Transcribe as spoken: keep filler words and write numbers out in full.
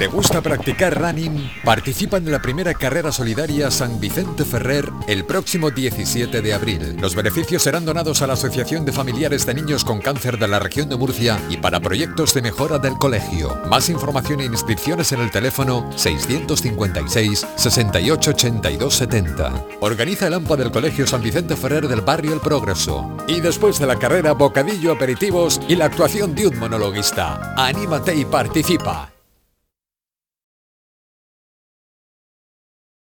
¿Te gusta practicar running? Participa en la primera carrera solidaria San Vicente Ferrer el próximo diecisiete de abril. Los beneficios serán donados a la Asociación de Familiares de Niños con Cáncer de la región de Murcia y para proyectos de mejora del colegio. Más información e inscripciones en el teléfono seiscientos cincuenta y seis, sesenta y ocho, ochenta y dos, setenta. Organiza el AMPA del Colegio San Vicente Ferrer del barrio El Progreso. Y después de la carrera, bocadillo, aperitivos y la actuación de un monologuista. Anímate y participa.